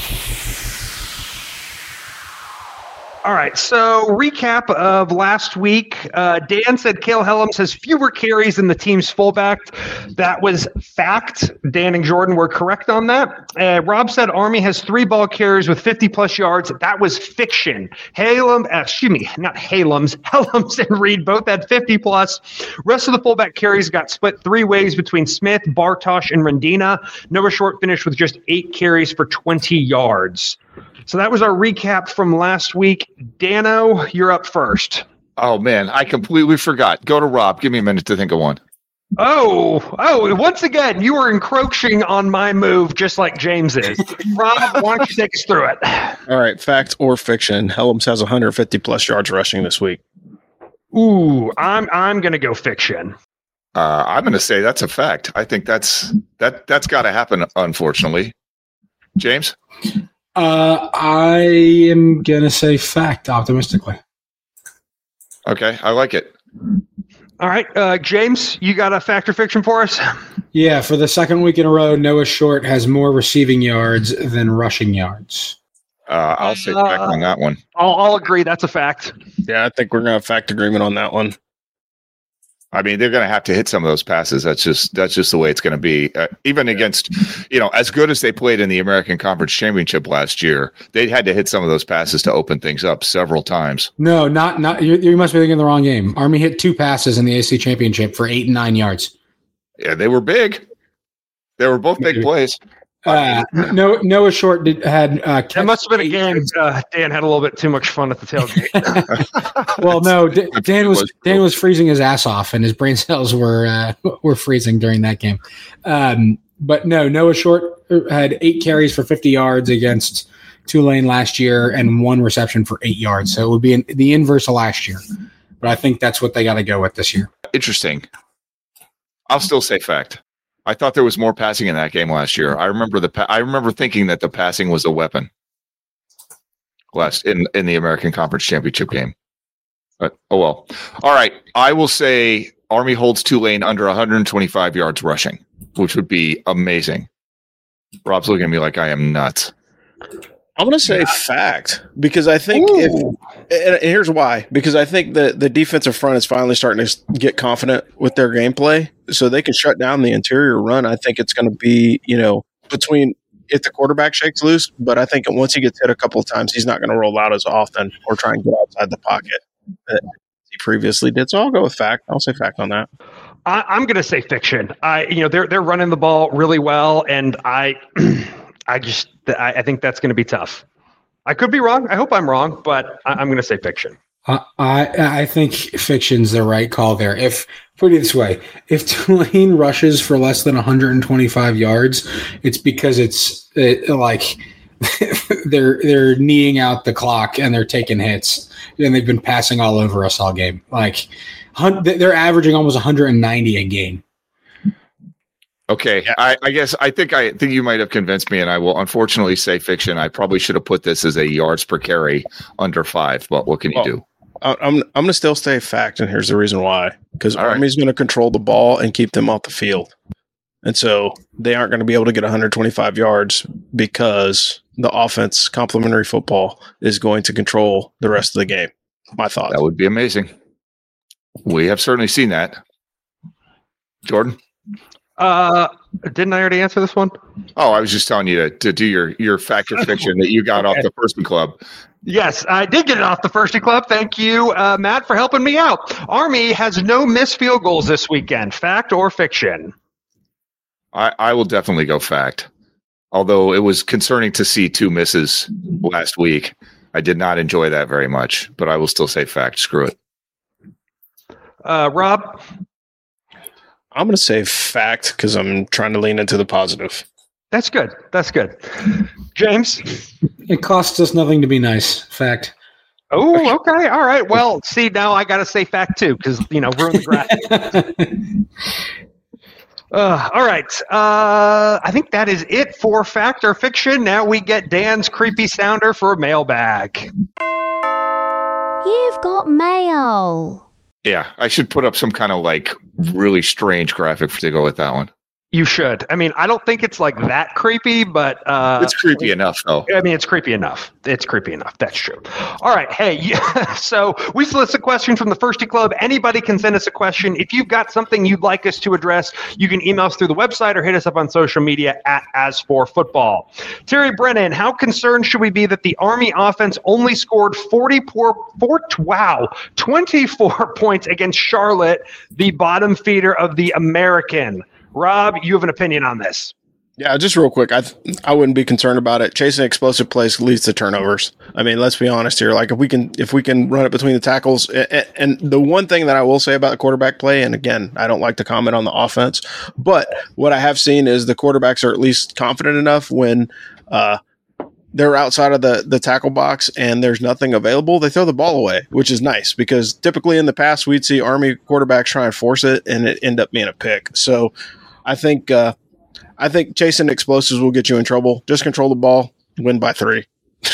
All right, so recap of last week. Dan said Cale Helms has fewer carries than the team's fullback. That was fact. Dan and Jordan were correct on that. Rob said Army has 3 ball carriers with 50-plus yards. That was fiction. Helms and Reed both had 50-plus. Rest of the fullback carries got split 3 ways between Smith, Bartosh, and Rendina. Noah Short finished with just 8 carries for 20 yards. So that was our recap from last week. Dano, you're up first. Oh, man, I completely forgot. Go to Rob. Give me a minute to think of one. Oh, once again, you were encroaching on my move just like James is. Rob, why don't you take us through it? All right, fact or fiction, Helms has 150-plus yards rushing this week. Ooh, I'm going to go fiction. I'm going to say that's a fact. I think that's got to happen, unfortunately. James? I am going to say fact optimistically. Okay, I like it. All right, James, you got a fact or fiction for us? Yeah, for the second week in a row, Noah Short has more receiving yards than rushing yards. I'll say fact on that one. I'll agree. That's a fact. Yeah, I think we're going to have fact agreement on that one. I mean, they're going to have to hit some of those passes. That's just the way it's going to be. Even against, as good as they played in the American Conference Championship last year, they had to hit some of those passes to open things up several times. No, not. You must be thinking of the wrong game. Army hit 2 passes in the AC Championship for 8 and 9 yards. Yeah, they were big. They were both big plays. Noah Short had. That must have been a game. Dan had a little bit too much fun at the tailgate. Well, no, Dan was freezing his ass off, and his brain cells were freezing during that game. But no, Noah Short had 8 carries for 50 yards against Tulane last year, and 1 reception for 8 yards. So it would be the inverse of last year. But I think that's what they got to go with this year. Interesting. I'll still say fact. I thought there was more passing in that game last year. I remember thinking that the passing was a weapon in the American Conference Championship game. But oh well. All right, I will say Army holds Tulane under 125 yards rushing, which would be amazing. Rob's looking at me like I am nuts. I'm going to say fact, because I think and here's why. Because I think the defensive front is finally starting to get confident with their gameplay, so they can shut down the interior run. I think it's going to be, between if the quarterback shakes loose, but I think once he gets hit a couple of times, he's not going to roll out as often or try and get outside the pocket that he previously did. So I'll go with fact. I'll say fact on that. I'm going to say fiction. They're running the ball really well, and I think that's going to be tough. I could be wrong. I hope I'm wrong, but I'm going to say fiction. I think fiction's the right call there. Put it this way, if Tulane rushes for less than 125 yards, it's because like they're kneeing out the clock and they're taking hits, and they've been passing all over us all game. Like they're averaging almost 190 a game. Okay, I think you might have convinced me, and I will unfortunately say fiction. I probably should have put this as a yards per carry under 5, but what can you do? I'm going to still stay fact, and here's the reason why. Because All right. Army's going to control the ball and keep them off the field. And so they aren't going to be able to get 125 yards because the offense, complementary football, is going to control the rest of the game. My thought. That would be amazing. We have certainly seen that. Jordan? Didn't I already answer this one? Oh, I was just telling you to do your fact or fiction that you got off the Firsty Club. Yes, I did get it off the Firsty Club. Thank you, Matt, for helping me out. Army has no missed field goals this weekend. Fact or fiction? I will definitely go fact. Although it was concerning to see 2 misses last week. I did not enjoy that very much, but I will still say fact. Screw it. Rob? I'm going to say fact because I'm trying to lean into the positive. That's good. That's good. James? It costs us nothing to be nice. Fact. Oh, okay. All right. Well, see, now I got to say fact too because, ruin the graphic. All right. I think that is it for fact or fiction. Now we get Dan's creepy sounder for mailbag. You've got mail. Yeah, I should put up some kind of really strange graphic to go with that one. You should. I mean, I don't think it's that creepy, but It's creepy enough, though. I mean, it's creepy enough. It's creepy enough. That's true. All right. Hey, so we solicit questions from the Firsty Club. Anybody can send us a question. If you've got something you'd like us to address, you can email us through the website or hit us up on social media at As4Football. Terry Brennan, how concerned should we be that the Army offense only scored 24 points against Charlotte, the bottom feeder of the American? Rob, you have an opinion on this. Yeah, just real quick. I wouldn't be concerned about it. Chasing explosive plays leads to turnovers. I mean, let's be honest here. If we can run it between the tackles, and the one thing that I will say about the quarterback play, and again, I don't like to comment on the offense, but what I have seen is the quarterbacks are at least confident enough when they're outside of the tackle box and there's nothing available, they throw the ball away, which is nice because typically in the past we'd see Army quarterbacks try and force it and it end up being a pick. So I think chasing explosives will get you in trouble. Just control the ball, win by 3.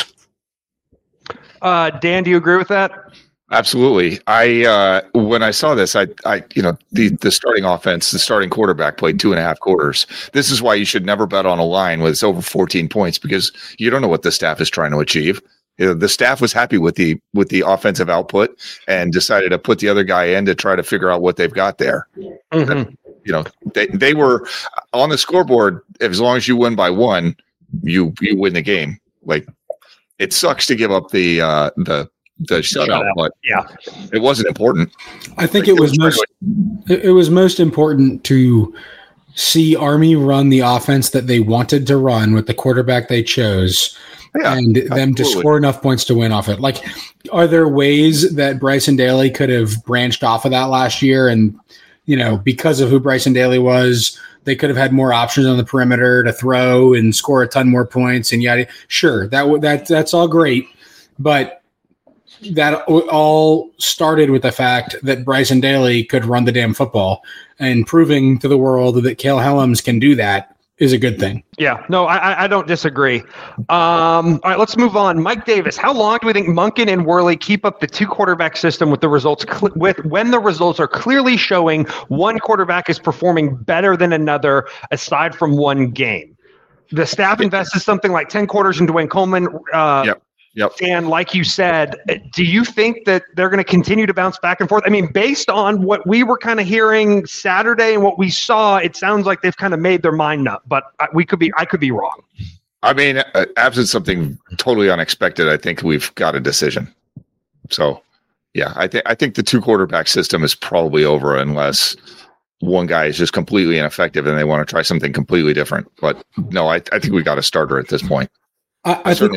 Dan, do you agree with that? Absolutely. When I saw this, the starting offense, the starting quarterback played 2.5 quarters. This is why you should never bet on a line with over 14 points because you don't know what the staff is trying to achieve. The staff was happy with the offensive output and decided to put the other guy in to try to figure out what they've got there. Mm-hmm. They were on the scoreboard. As long as you win by 1, you win the game. It sucks to give up the shutout, but yeah, it wasn't important. I think it was most important to see Army run the offense that they wanted to run with the quarterback they chose. Yeah, and them to score enough points to win off it. Are there ways that Bryson Daly could have branched off of that last year? And, because of who Bryson Daly was, they could have had more options on the perimeter to throw and score a ton more points. And yada. Sure, that's all great. But that all started with the fact that Bryson Daly could run the damn football, and proving to the world that Cale Helms can do that is a good thing. Yeah, no, I don't disagree. All right, let's move on. Mike Davis, how long do we think Monken and Worley keep up the 2 quarterback system with the results when the results are clearly showing one quarterback is performing better than another aside from one game? The staff invested something like 10 quarters in Dwayne Coleman. Yep. And like you said, do you think that they're going to continue to bounce back and forth? I mean, based on what we were kind of hearing Saturday and what we saw, it sounds like they've kind of made their mind up, but I could be wrong. I mean, absent something totally unexpected, I think we've got a decision. So, yeah, I think the 2 quarterback system is probably over unless one guy is just completely ineffective and they want to try something completely different. But no, I think we got a starter at this point. I think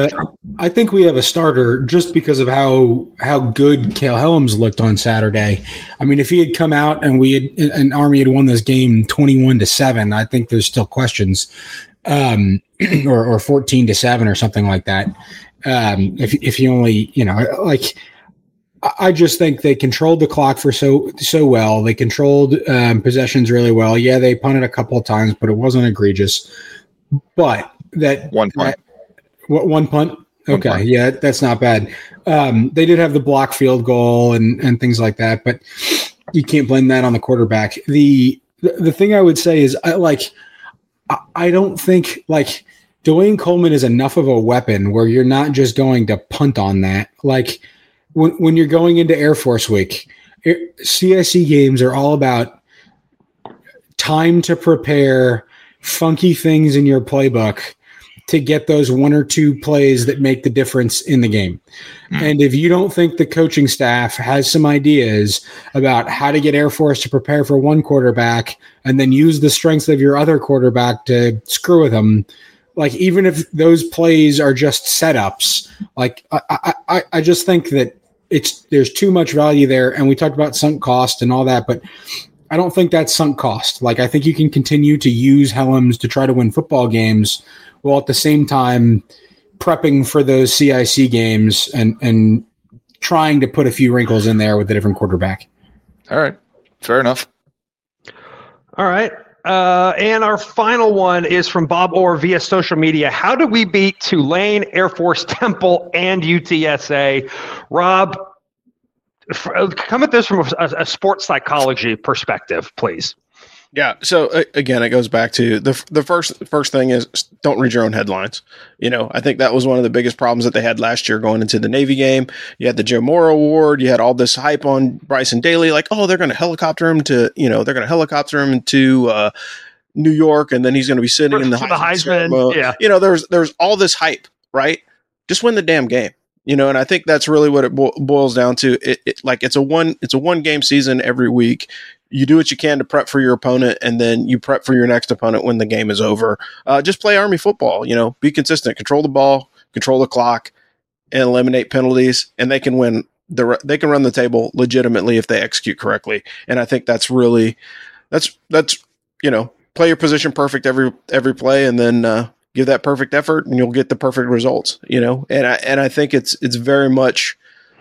we have a starter just because of how good Cale Helms looked on Saturday. I mean, if he had come out and Army had won this game 21-7, I think there's still questions, or 14-7 or something like that. If he only, I just think they controlled the clock for so well. They controlled possessions really well. Yeah, they punted a couple of times, but it wasn't egregious. But that one punt. One punt? Okay, yeah, that's not bad. They did have the block field goal and things like that, but you can't blame that on the quarterback. The thing I would say is I don't think like Dwayne Coleman is enough of a weapon where you're not just going to punt on that. Like when you're going into Air Force Week, CIC games are all about time to prepare, funky things in your playbook to get those one or two plays that make the difference in the game. And if you don't think the coaching staff has some ideas about how to get Air Force to prepare for one quarterback and then use the strengths of your other quarterback to screw with them, like even if those plays are just setups, like I just think that there's too much value there. And we talked about sunk cost and all that, but I don't think that's sunk cost. Like I think you can continue to use Helms to try to win football games while at the same time prepping for those CIC games and trying to put a few wrinkles in there with a different quarterback. All right. Fair enough. All right. And our final one is from Bob Orr via social media. How do we beat Tulane, Air Force, Temple, and UTSA? Rob, come at this from a sports psychology perspective, please. Yeah. So again, it goes back to the first thing is don't read your own headlines. I think that was one of the biggest problems that they had last year going into the Navy game. You had the Joe Morrow Award. You had all this hype on Bryson Daly, like, oh, they're going to helicopter him to, New York, and then he's going to be sitting in the Heisman. Yeah. There's all this hype, right? Just win the damn game. And I think that's really what it boils down to. It's a one game season every week. You do what you can to prep for your opponent, and then you prep for your next opponent when the game is over. Just play Army football. Be consistent, control the ball, control the clock, and eliminate penalties. And they can win. They can run the table legitimately if they execute correctly. And I think that's really that's play your position perfect every play, and then give that perfect effort, and you'll get the perfect results. And I think it's very much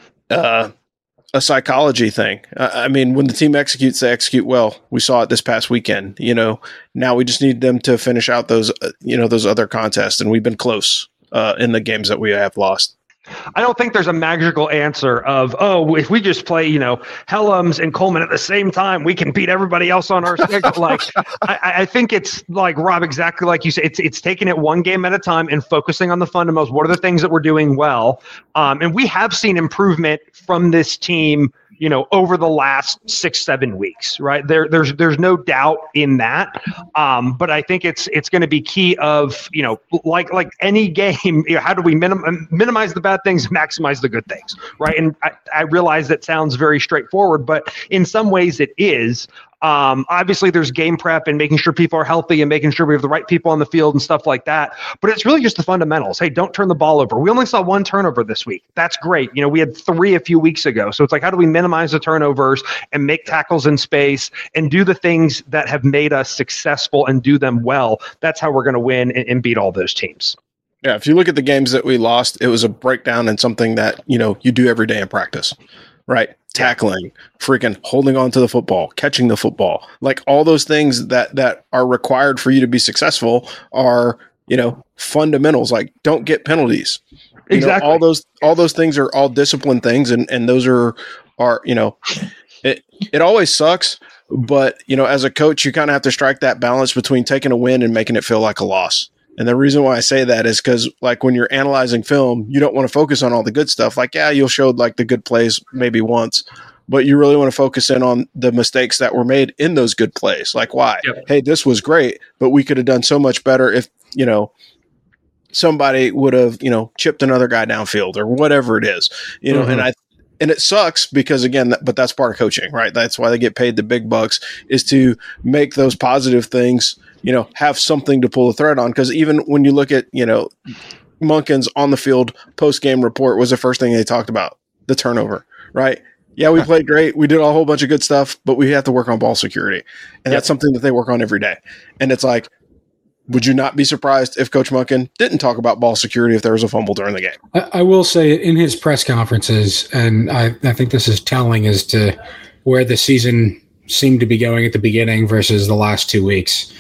a psychology thing. I mean, when the team executes, they execute well. We saw it this past weekend. Now we just need them to finish out those other contests, and we've been close in the games that we have lost. I don't think there's a magical answer of, if we just play, Helms and Coleman at the same time, we can beat everybody else on our schedule. Like, I think it's like, Rob, exactly like you said, it's taking it one game at a time and focusing on the fundamentals. What are the things that we're doing well? And we have seen improvement from this team, over the last 6-7 weeks, right? There's no doubt in that. But I think it's going to be key of, like any game, how do we minimize the bad things, maximize the good things, right? And I realize that sounds very straightforward, but in some ways it is. Obviously there's game prep and making sure people are healthy and making sure we have the right people on the field and stuff like that. But it's really just the fundamentals. Hey, don't turn the ball over. We only saw one turnover this week. That's great. We had 3 a few weeks ago. So it's like, how do we minimize the turnovers and make tackles in space and do the things that have made us successful and do them well? That's how we're going to win and beat all those teams. Yeah. If you look at the games that we lost, it was a breakdown in something that, you do every day in practice, right? Tackling, freaking holding on to the football, catching the football, like all those things that are required for you to be successful are, fundamentals. Like, don't get penalties. Exactly. All those things are all discipline things. And those are, it always sucks, but as a coach, you kind of have to strike that balance between taking a win and making it feel like a loss. And the reason why I say that is because, like, when you're analyzing film, you don't want to focus on all the good stuff. Like, yeah, you'll show like the good plays maybe once, but you really want to focus in on the mistakes that were made in those good plays. Like, why? Yep. Hey, this was great, but we could have done so much better if, somebody would have, chipped another guy downfield or whatever it is, and it sucks because, again, but that's part of coaching, right? That's why they get paid the big bucks, is to make those positive things, have something to pull the thread on. Because even when you look at, Monken's on the field post-game report was the first thing they talked about, the turnover, right? Yeah, we played great. We did a whole bunch of good stuff, but we have to work on ball security. And that's something that they work on every day. And it's like, would you not be surprised if Coach Monken didn't talk about ball security if there was a fumble during the game? I will say in his press conferences, and I think this is telling as to where the season seemed to be going at the beginning versus the last 2 weeks.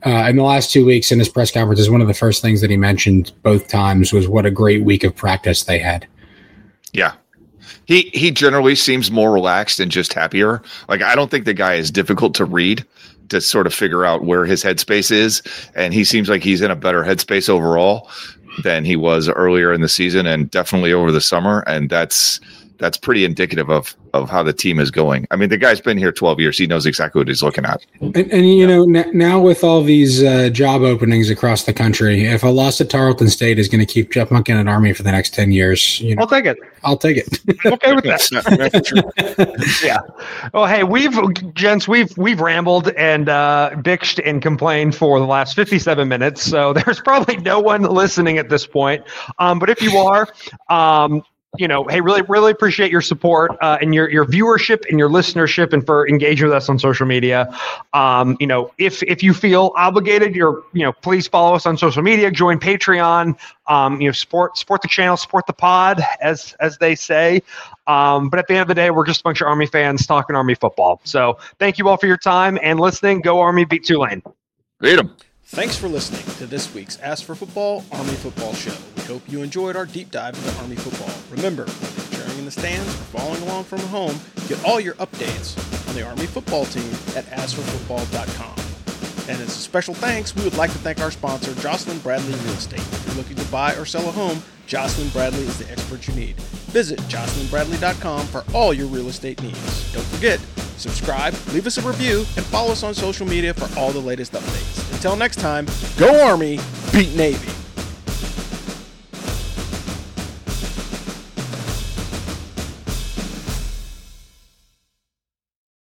in the last 2 weeks in his press conferences, one of the first things that he mentioned both times was what a great week of practice they had. Yeah. He generally seems more relaxed and just happier. Like, I don't think the guy is difficult to read, to sort of figure out where his headspace is. And he seems like he's in a better headspace overall than he was earlier in the season and definitely over the summer. And that's pretty indicative of how the team is going. I mean, the guy's been here 12 years. He knows exactly what he's looking at. And you know, now with all these job openings across the country, if a loss at Tarleton State is going to keep Jeff Monken at Army for the next 10 years, you know, I'll take it. I'll take it. I'm okay with that. Yeah. Well, hey, we've rambled and bitched and complained for the last 57 minutes. So there's probably no one listening at this point. But if you are, you know, hey, really appreciate your support and your viewership and your listenership, and for engaging with us on social media. You know, if you feel obligated, please follow us on social media, join Patreon, you know, support the channel, support the pod, as they say. But at the end of the day, we're just a bunch of Army fans talking Army football. So thank you all for your time and listening. Go Army, beat Tulane. Beat 'em. Thanks for listening to this week's Ask for Football Army Football Show. We hope you enjoyed our deep dive into Army football. Remember, whether you're cheering in the stands or following along from home, get all your updates on the Army football team at askforfootball.com. And as a special thanks, we would like to thank our sponsor, Jocelyn Bradley Real Estate. If you're looking to buy or sell a home, Jocelyn Bradley is the expert you need. Visit jocelynbradley.com for all your real estate needs. Don't forget, subscribe, leave us a review, and follow us on social media for all the latest updates. Until next time, go Army, beat Navy.